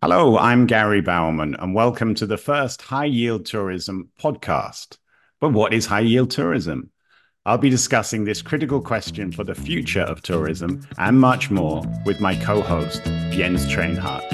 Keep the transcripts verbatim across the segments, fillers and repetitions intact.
Hello, I'm Gary Bauman, and welcome to the first High Yield Tourism podcast. But what is high yield tourism? I'll be discussing this critical question for the future of tourism and much more with my co host, Jens Trainhardt.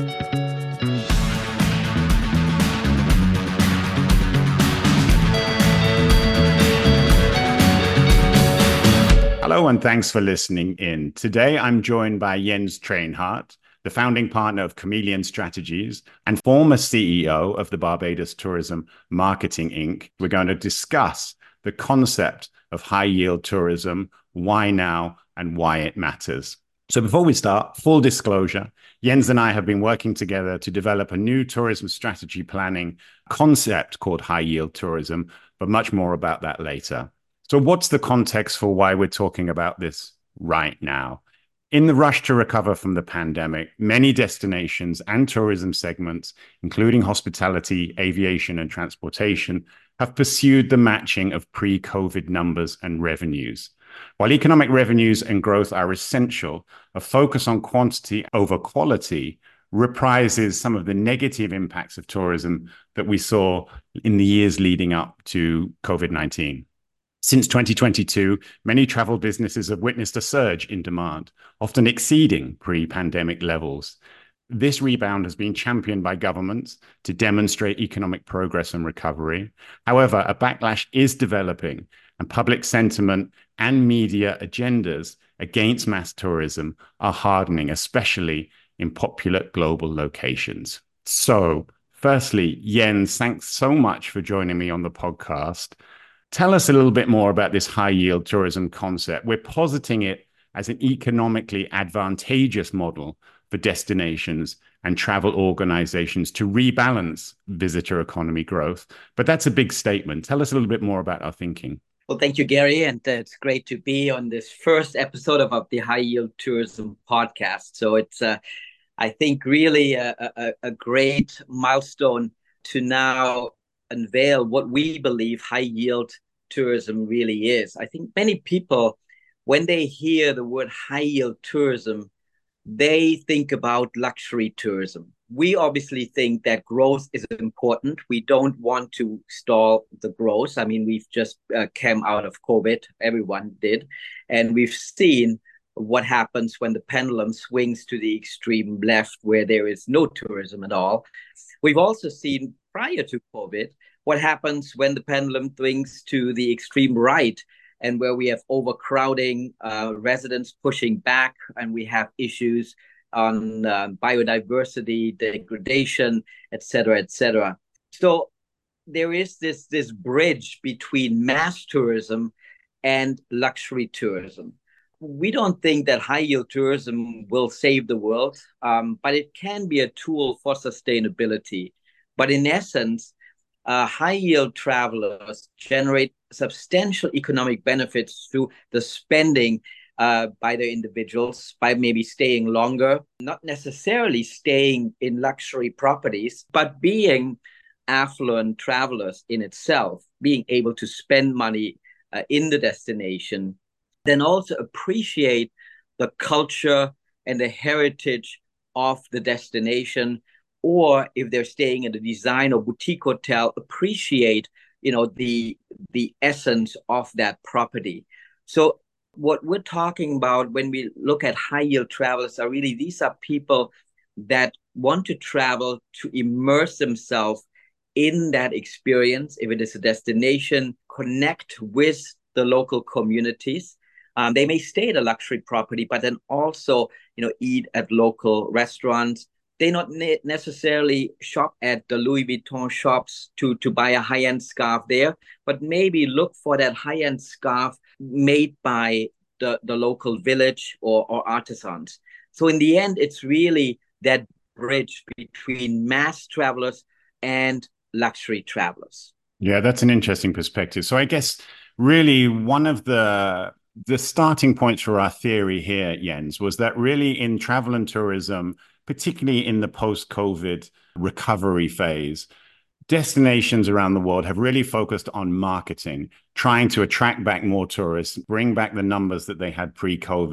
Hello, and thanks for listening in. Today, I'm joined by Jens Trainhardt, the founding partner of Chameleon Strategies and former C E O of the Barbados Tourism Marketing Incorporated. We're going to discuss the concept of high yield tourism, why now, and why it matters. So before we start, full disclosure, Jens and I have been working together to develop a new tourism strategy planning concept called high yield tourism, but much more about that later. So what's the context for why we're talking about this right now? In the rush to recover from the pandemic, many destinations and tourism segments, including hospitality, aviation, and transportation, have pursued the matching of pre-COVID numbers and revenues. While economic revenues and growth are essential, a focus on quantity over quality reprises some of the negative impacts of tourism that we saw in the years leading up to COVID nineteen. Since twenty twenty-two, many travel businesses have witnessed a surge in demand, often exceeding pre-pandemic levels. This rebound has been championed by governments to demonstrate economic progress and recovery. However, a backlash is developing, and public sentiment and media agendas against mass tourism are hardening, especially in popular global locations. So, firstly, Jens, thanks so much for joining me on the podcast. Tell us a little bit more about this high yield tourism concept. We're positing it as an economically advantageous model for destinations and travel organizations to rebalance visitor economy growth. But that's a big statement. Tell us a little bit more about our thinking. Well, thank you, Gary. And uh, it's great to be on this first episode of, of the High Yield Tourism podcast. So it's, uh, I think, really a, a, a great milestone to now unveil what we believe high yield tourism really is. I think many people, when they hear the word high yield tourism, they think about luxury tourism. We obviously think that growth is important. We don't want to stall the growth. I mean, we've just uh, came out of COVID, everyone did, and we've seen what happens when the pendulum swings to the extreme left, where there is no tourism at all. We've also seen prior to COVID what happens when the pendulum swings to the extreme right, and where we have overcrowding, uh, residents pushing back, and we have issues on uh, biodiversity, degradation, et cetera, et cetera. So there is this, this bridge between mass tourism and luxury tourism. We don't think that high yield tourism will save the world, um, but it can be a tool for sustainability. But in essence, uh, high yield travelers generate substantial economic benefits through the spending uh, by the individuals, by maybe staying longer, not necessarily staying in luxury properties, but being affluent travelers in itself, being able to spend money uh, in the destination, then also appreciate the culture and the heritage of the destination. Or if they're staying in a design or boutique hotel, appreciate, you know, the the essence of that property. So what we're talking about when we look at high yield travelers are really, these are people that want to travel to immerse themselves in that experience. If it is a destination, connect with the local communities. Um, they may stay at a luxury property, but then also, you know, eat at local restaurants. They not ne- necessarily shop at the Louis Vuitton shops to, to buy a high-end scarf there, but maybe look for that high-end scarf made by the, the local village or, or artisans. So in the end, it's really that bridge between mass travelers and luxury travelers. Yeah, that's an interesting perspective. So I guess really one of the the starting points for our theory here, Jens, was that really in travel and tourism, particularly in the post-COVID recovery phase, destinations around the world have really focused on marketing, trying to attract back more tourists, bring back the numbers that they had pre-COVID,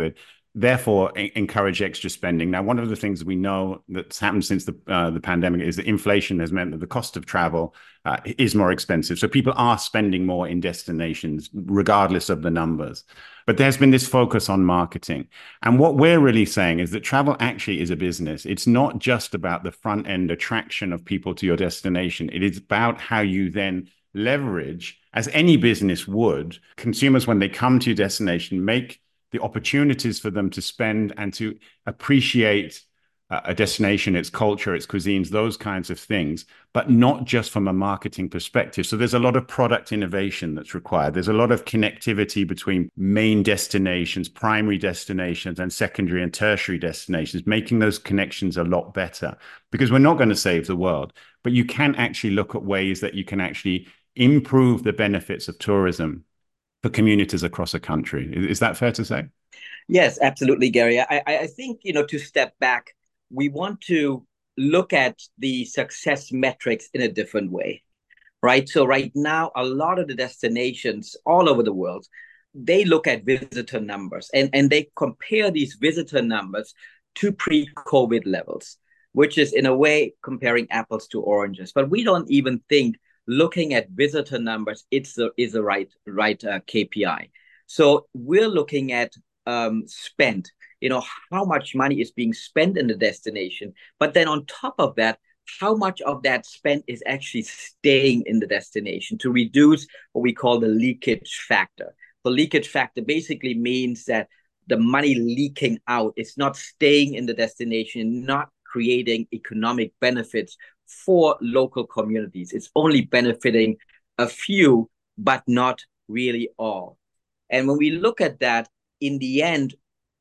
therefore encourage extra spending. Now, one of the things we know that's happened since the uh, the pandemic is that inflation has meant that the cost of travel uh, is more expensive. So people are spending more in destinations, regardless of the numbers. But there's been this focus on marketing. And what we're really saying is that travel actually is a business. It's not just about the front end attraction of people to your destination. It is about how you then leverage, as any business would, consumers, when they come to your destination, make the opportunities for them to spend and to appreciate uh, a destination, its culture, its cuisines, those kinds of things, but not just from a marketing perspective. So there's a lot of product innovation that's required. There's a lot of connectivity between main destinations, primary destinations, and secondary and tertiary destinations, making those connections a lot better, because we're not going to save the world, but you can actually look at ways that you can actually improve the benefits of tourism for communities across a country. Is that fair to say? Yes, absolutely, Gary. I, I think, you know, to step back, we want to look at the success metrics in a different way, right? So right now, a lot of the destinations all over the world, they look at visitor numbers and, and they compare these visitor numbers to pre-COVID levels, which is in a way comparing apples to oranges. But we don't even think looking at visitor numbers, it's a, is the right right uh, K P I. So we're looking at um, spend, you know, how much money is being spent in the destination. But then on top of that, how much of that spend is actually staying in the destination to reduce what we call the leakage factor. The leakage factor basically means that the money leaking out, it's not staying in the destination, not creating economic benefits for local communities. It's only benefiting a few, but not really all. And when we look at that, in the end,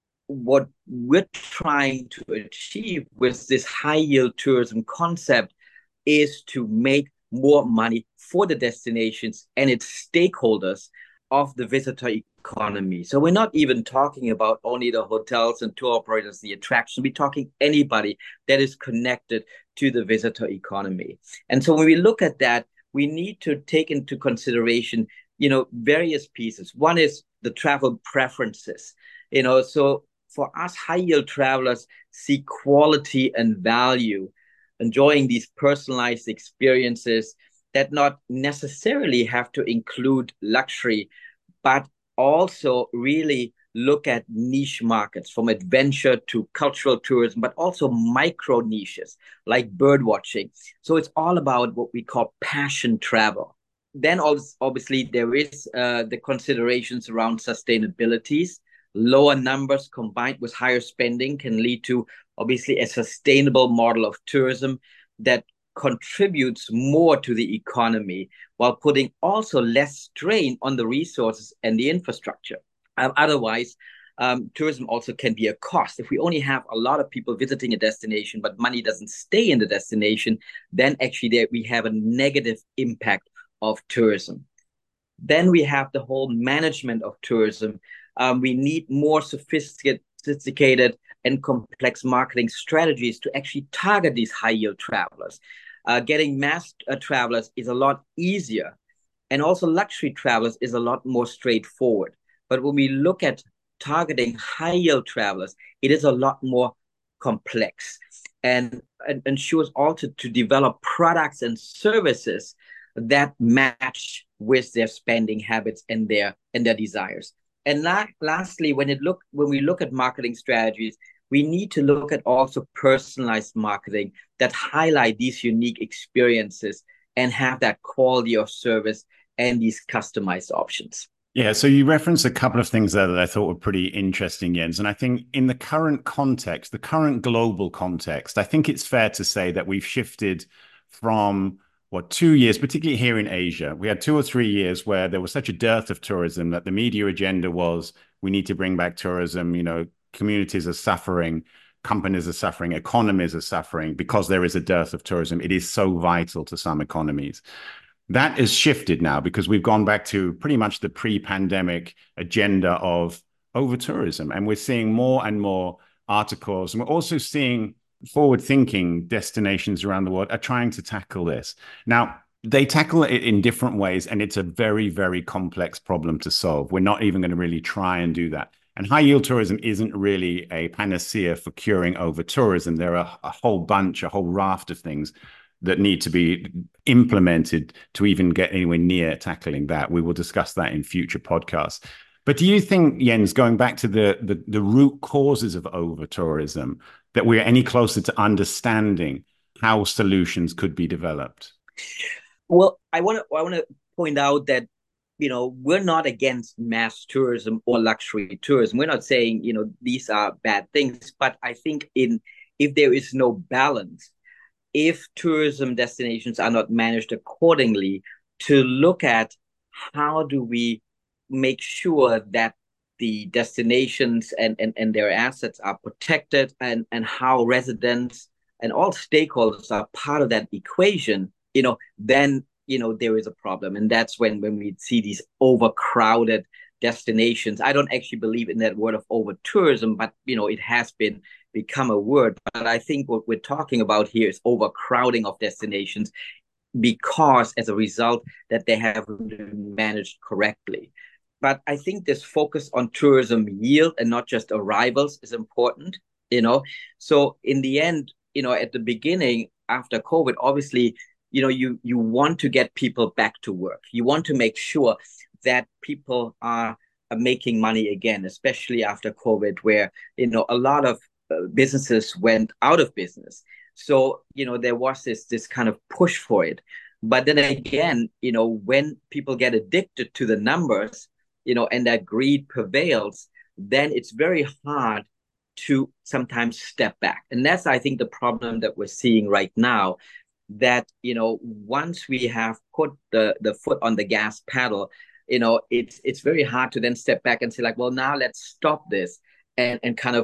what we're trying to achieve with this high yield tourism concept is to make more money for the destinations and its stakeholders of the visitor economy. So we're not even talking about only the hotels and tour operators, the attraction. We're talking anybody that is connected to the visitor economy. And so when we look at that, we need to take into consideration, you know, various pieces. One is the travel preferences, you know, so for us high yield travelers see quality and value, enjoying these personalized experiences that not necessarily have to include luxury, but also really look at niche markets from adventure to cultural tourism, but also micro niches like bird watching. So it's all about what we call passion travel. Then also, obviously there is uh, the considerations around sustainabilities. Lower numbers combined with higher spending can lead to obviously a sustainable model of tourism that contributes more to the economy while putting also less strain on the resources and the infrastructure. Um, otherwise, um, tourism also can be a cost. If we only have a lot of people visiting a destination, but money doesn't stay in the destination, then actually there we have a negative impact of tourism. Then we have the whole management of tourism. Um, we need more sophisticated, sophisticated and complex marketing strategies to actually target these high yield travelers. Uh, getting mass uh, travelers is a lot easier, and also luxury travelers is a lot more straightforward. But when we look at targeting high yield travelers, it is a lot more complex and, and ensures also to develop products and services that match with their spending habits and their and their desires. And la- lastly, when it look when we look at marketing strategies, we need to look at also personalized marketing that highlight these unique experiences and have that quality of service and these customized options. Yeah, so you referenced a couple of things there that I thought were pretty interesting, Jens. And I think in the current context, the current global context, I think it's fair to say that we've shifted from what, two years, particularly here in Asia. We had two or three years where there was such a dearth of tourism that the media agenda was, we need to bring back tourism, you know, communities are suffering, companies are suffering, economies are suffering because there is a dearth of tourism. It is so vital to some economies. That has shifted now because we've gone back to pretty much the pre-pandemic agenda of over-tourism. And we're seeing more and more articles. And we're also seeing forward-thinking destinations around the world are trying to tackle this. Now, they tackle it in different ways, and it's a very, very complex problem to solve. We're not even going to really try and do that. And high yield tourism isn't really a panacea for curing over tourism. There are a whole bunch, a whole raft of things that need to be implemented to even get anywhere near tackling that. We will discuss that in future podcasts. But do you think, Jens, going back to the, the, the root causes of over tourism, that we're any closer to understanding how solutions could be developed? Well, I want to I want to point out that, you know, we're not against mass tourism or luxury tourism. We're not saying, you know, these are bad things, but I think in if there is no balance, if tourism destinations are not managed accordingly, to look at how do we make sure that the destinations and, and, and their assets are protected, and, and how residents and all stakeholders are part of that equation, you know, then, you know, there is a problem. And that's when, when we see these overcrowded destinations. I don't actually believe in that word of over tourism, but, you know, it has been become a word. But I think what we're talking about here is overcrowding of destinations, because as a result that they haven't been managed correctly. But I think this focus on tourism yield and not just arrivals is important, you know. So in the end, you know, at the beginning, after COVID, obviously, you know, you you want to get people back to work. You want to make sure that people are, are making money again, especially after COVID, where, you know, a lot of uh, businesses went out of business. So, you know, there was this this kind of push for it. But then again, you know, when people get addicted to the numbers, you know, and that greed prevails, then it's very hard to sometimes step back. And that's, I think, the problem that we're seeing right now, that, you know, once we have put the, the foot on the gas pedal, you know, it's it's very hard to then step back and say, like, well, now let's stop this and, and kind of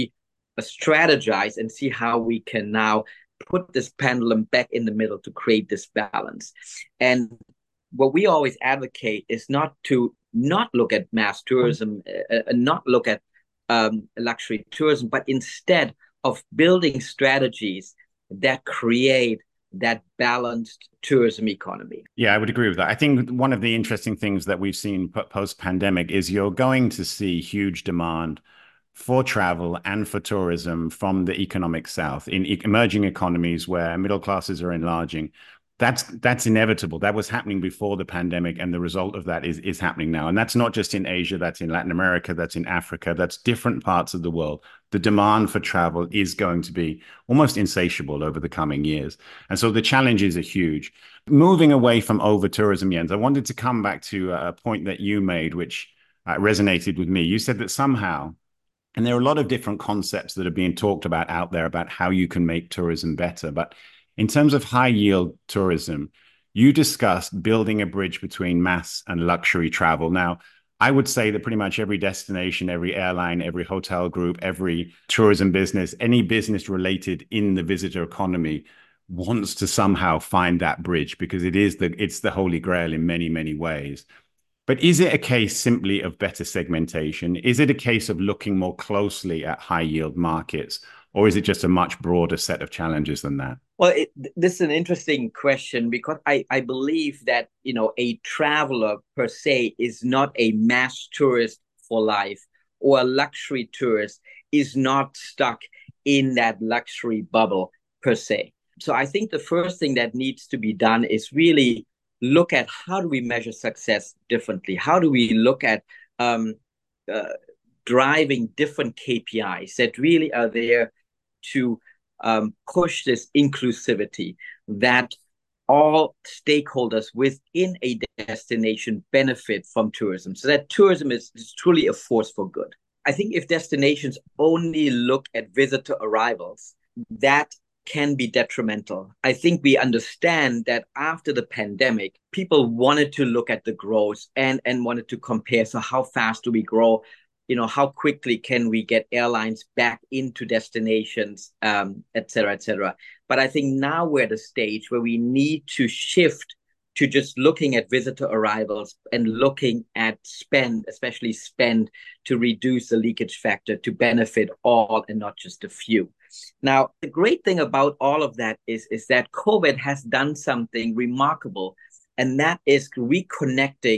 re-strategize and see how we can now put this pendulum back in the middle to create this balance. And what we always advocate is not to not look at mass tourism, uh, not look at um, luxury tourism, but instead of building strategies that create that balanced tourism economy. Yeah, I would agree with that. I think one of the interesting things that we've seen post-pandemic is you're going to see huge demand for travel and for tourism from the economic South in e- emerging economies where middle classes are enlarging. That's that's inevitable. That was happening before the pandemic, and the result of that is is happening now. And that's not just in Asia, that's in Latin America, that's in Africa, that's different parts of the world. The demand for travel is going to be almost insatiable over the coming years. And so the challenges are huge. Moving away from over tourism, Jens, I wanted to come back to a point that you made, which uh, resonated with me. You said that somehow, and there are a lot of different concepts that are being talked about out there about how you can make tourism better, but in terms of high yield tourism, you discussed building a bridge between mass and luxury travel. Now, I would say that pretty much every destination, every airline, every hotel group, every tourism business, any business related in the visitor economy wants to somehow find that bridge, because it is the it's the holy grail in many, many ways. But is it a case simply of better segmentation? Is it a case of looking more closely at high yield markets? Or is it just a much broader set of challenges than that? Well, it, this is an interesting question, because I, I believe that, you know, a traveler per se is not a mass tourist for life, or a luxury tourist is not stuck in that luxury bubble per se. So I think the first thing that needs to be done is really look at how do we measure success differently? How do we look at um, uh, driving different K P Is that really are there to um, push this inclusivity, that all stakeholders within a destination benefit from tourism, so that tourism is, is truly a force for good. I think if destinations only look at visitor arrivals, that can be detrimental. I think we understand that after the pandemic, people wanted to look at the growth and, and wanted to compare. So how fast do we grow? You know, how quickly can we get airlines back into destinations, um, et cetera, et cetera. But I think now we're at a stage where we need to shift to just looking at visitor arrivals and looking at spend, especially spend, to reduce the leakage factor to benefit all and not just a few. Now, the great thing about all of that is, is that COVID has done something remarkable, and that is reconnecting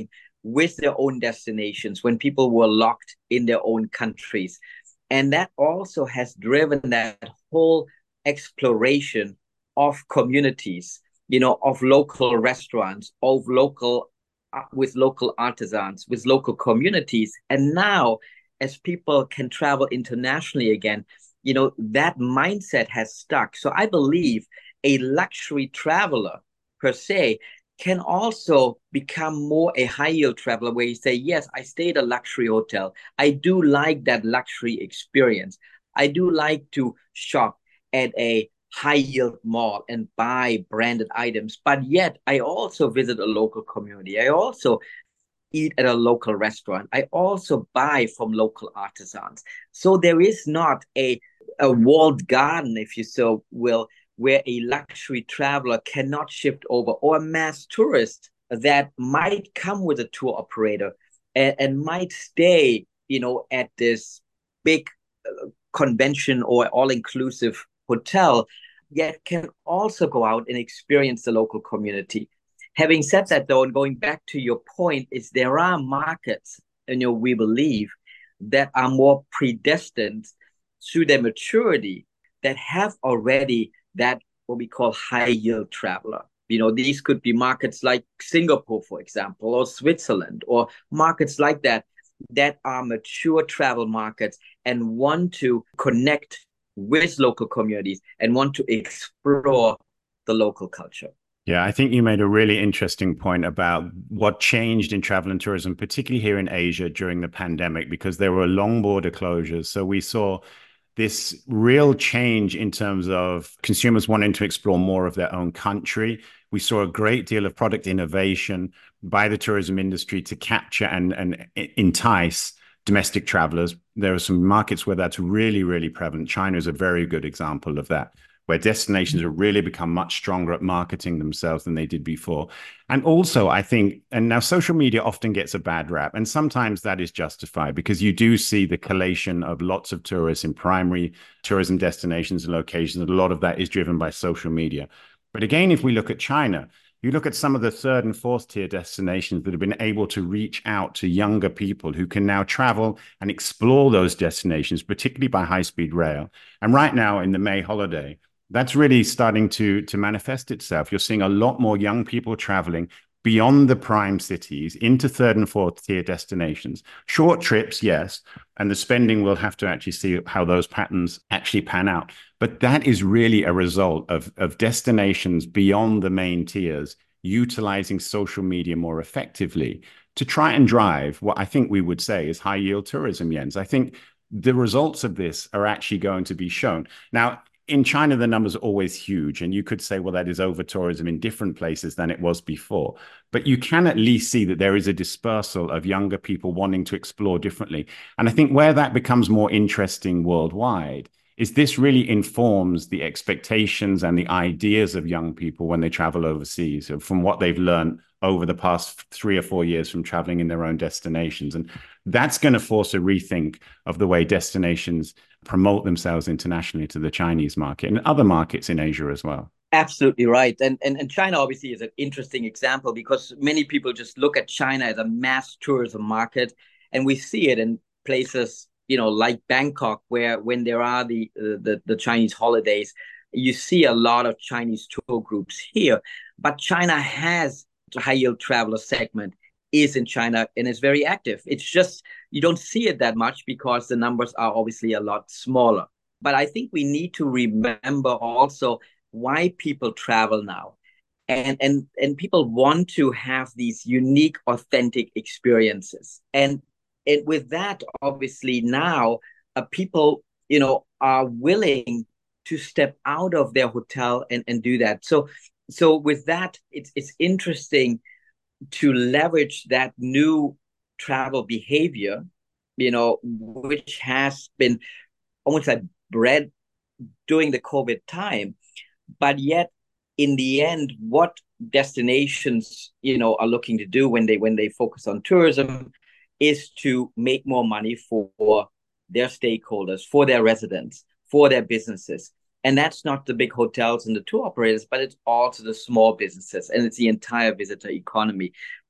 with their own destinations when people were locked in their own countries. And that also has driven that whole exploration of communities, you know, of local restaurants, of local, uh, with local artisans, with local communities. And now, as people can travel internationally again, you know, that mindset has stuck. So I believe a luxury traveler per se can also become more a high yield traveler where you say, yes, I stay at a luxury hotel. I do like that luxury experience. I do like to shop at a high yield mall and buy branded items. But yet I also visit a local community. I also eat at a local restaurant. I also buy from local artisans. So there is not a, a walled garden, if you so will, where a luxury traveler cannot shift over, or a mass tourist that might come with a tour operator and, and might stay, you know, at this big uh, convention or all-inclusive hotel, yet can also go out and experience the local community. Having said that, though, and going back to your point, is there are markets, you know, we believe that are more predestined through their maturity that have already that what we call high yield traveler. You know, these could be markets like Singapore, for example, or Switzerland, or markets like that, that are mature travel markets and want to connect with local communities and want to explore the local culture. Yeah, I think you made a really interesting point about what changed in travel and tourism, particularly here in Asia during the pandemic, because there were long border closures. So we saw this real change in terms of consumers wanting to explore more of their own country. We saw a great deal of product innovation by the tourism industry to capture and, and entice domestic travelers. There are some markets where that's really, really prevalent. China is a very good example of that, where destinations have really become much stronger at marketing themselves than they did before. And also, I think, and now social media often gets a bad rap, and sometimes that is justified because you do see the collation of lots of tourists in primary tourism destinations and locations, and a lot of that is driven by social media. But again, if we look at China, you look at some of the third and fourth tier destinations that have been able to reach out to younger people who can now travel and explore those destinations, particularly by high-speed rail. And right now in the May holiday, that's really starting to, to manifest itself. You're seeing a lot more young people traveling beyond the prime cities into third and fourth tier destinations. Short trips, yes, and the spending, we'll have to actually see how those patterns actually pan out. But that is really a result of, of destinations beyond the main tiers utilizing social media more effectively to try and drive what I think we would say is high yield tourism, Jens. I think the results of this are actually going to be shown. Now, in China, the numbers are always huge. And you could say, well, that is over tourism in different places than it was before. But you can at least see that there is a dispersal of younger people wanting to explore differently. And I think where that becomes more interesting worldwide is this really informs the expectations and the ideas of young people when they travel overseas, from what they've learned over the past three or four years from traveling in their own destinations. And that's going to force a rethink of the way destinations promote themselves internationally to the Chinese market and other markets in Asia as well. Absolutely right. And, and, and China obviously is an interesting example because many people just look at China as a mass tourism market. And we see it in places, you know, like Bangkok, where when there are the, uh, the, the Chinese holidays, you see a lot of Chinese tour groups here. But China has a high yield traveler segment is in China and is very active. It's just, you don't see it that much because the numbers are obviously a lot smaller. But I think we need to remember also why people travel now. And, and, and people want to have these unique, authentic experiences. And, and with that, obviously now uh, people, you know, are willing to step out of their hotel and, and do that. So, so with that, it's, it's interesting to leverage that new travel behavior, you know, which has been almost like bred during the COVID time. But yet, in the end, what destinations, you know, are looking to do when they when they focus on tourism is to make more money for their stakeholders, for their residents, for their businesses. And that's not the big hotels and the tour operators, but it's also the small businesses and it's the entire visitor economy.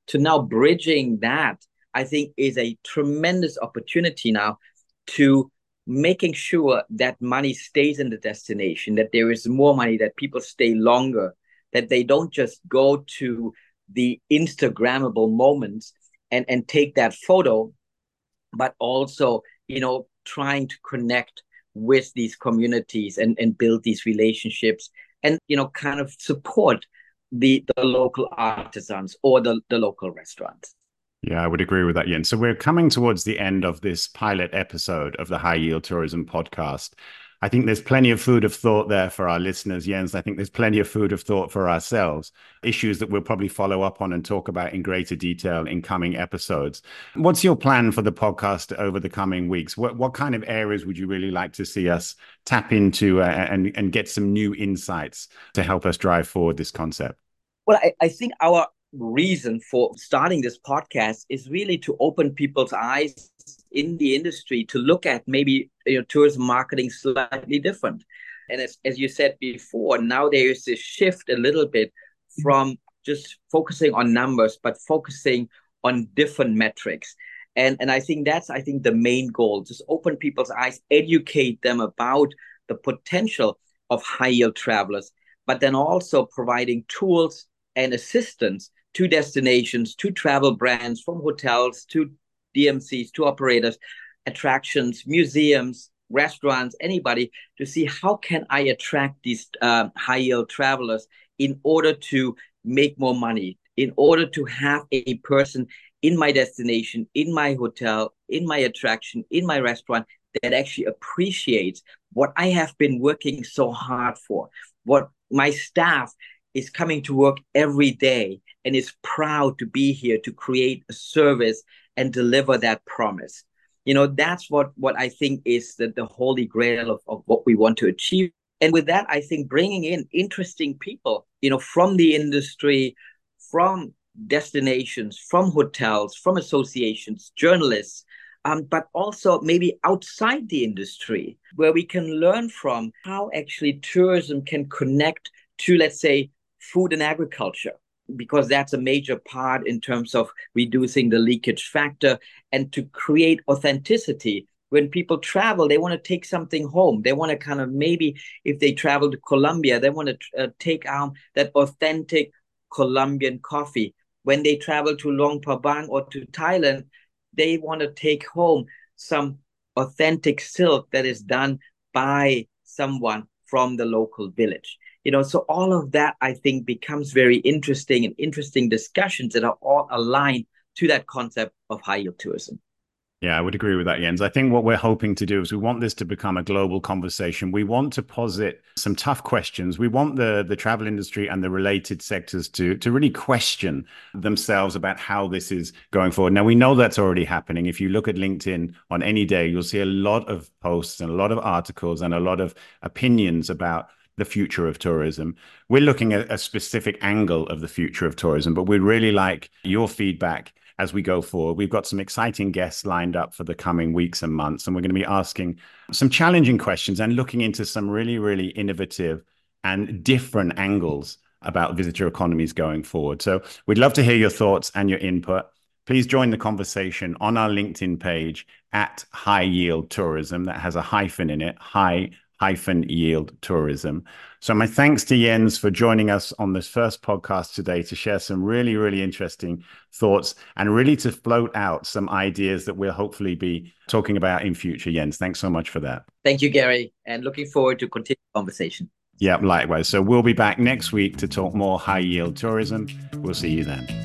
to now bridging that, I think is a tremendous opportunity now to making sure that money stays in the destination, that there is more money, that people stay longer, that they don't just go to the Instagrammable moments and, and take that photo, but also, you know, trying to connect with these communities and, and build these relationships and, you know, kind of support the, the local artisans or the, the local restaurants. Yeah, I would agree with that, Jens. So we're coming towards the end of this pilot episode of the High Yield Tourism podcast. I think there's plenty of food of thought there for our listeners, Jens. I think there's plenty of food of thought for ourselves, issues that we'll probably follow up on and talk about in greater detail in coming episodes. What's your plan for the podcast over the coming weeks? What what kind of areas would you really like to see us tap into uh, and, and get some new insights to help us drive forward this concept? Well, I, I think our reason for starting this podcast is really to open people's eyes in the industry to look at maybe, you know, tourism marketing slightly different. And as, as you said before, now there is this shift a little bit from just focusing on numbers, but focusing on different metrics. And, and I think that's, I think, the main goal, just open people's eyes, educate them about the potential of high yield travelers, but then also providing tools and assistance to destinations, to travel brands, from hotels to D M Cs, to operators, attractions, museums, restaurants, anybody, to see how can I attract these uh, high-yield travelers in order to make more money, in order to have a person in my destination, in my hotel, in my attraction, in my restaurant that actually appreciates what I have been working so hard for, what my staff is coming to work every day and is proud to be here to create a service and deliver that promise. You know, that's what, what I think is the, the holy grail of, of what we want to achieve. And with that, I think bringing in interesting people, you know, from the industry, from destinations, from hotels, from associations, journalists, um, but also maybe outside the industry, where we can learn from how actually tourism can connect to, let's say, food and agriculture, because that's a major part in terms of reducing the leakage factor and to create authenticity. When people travel, they want to take something home. They want to kind of, maybe if they travel to Colombia, they want to uh, take out that authentic Colombian coffee. When they travel to Luang Prabang or to Thailand, they want to take home some authentic silk that is done by someone from the local village. You know, so all of that, I think, becomes very interesting and interesting discussions that are all aligned to that concept of high yield tourism. Yeah, I would agree with that, Jens. I think what we're hoping to do is we want this to become a global conversation. We want to posit some tough questions. We want the, the travel industry and the related sectors to, to really question themselves about how this is going forward. Now, we know that's already happening. If you look at LinkedIn on any day, you'll see a lot of posts and a lot of articles and a lot of opinions about the future of tourism. We're looking at a specific angle of the future of tourism, but we'd really like your feedback as we go forward. We've got some exciting guests lined up for the coming weeks and months, and we're going to be asking some challenging questions and looking into some really, really innovative and different angles about visitor economies going forward. So we'd love to hear your thoughts and your input. Please join the conversation on our LinkedIn page at High Yield Tourism. That has a hyphen in it, high hyphen yield tourism. So my thanks to Jens for joining us on this first podcast today to share some really, really interesting thoughts and really to float out some ideas that we'll hopefully be talking about in future. Jens, thanks so much for that. Thank you, Gary, and looking forward to continue the conversation. Yeah, likewise. So we'll be back next week to talk more high yield tourism. We'll see you then.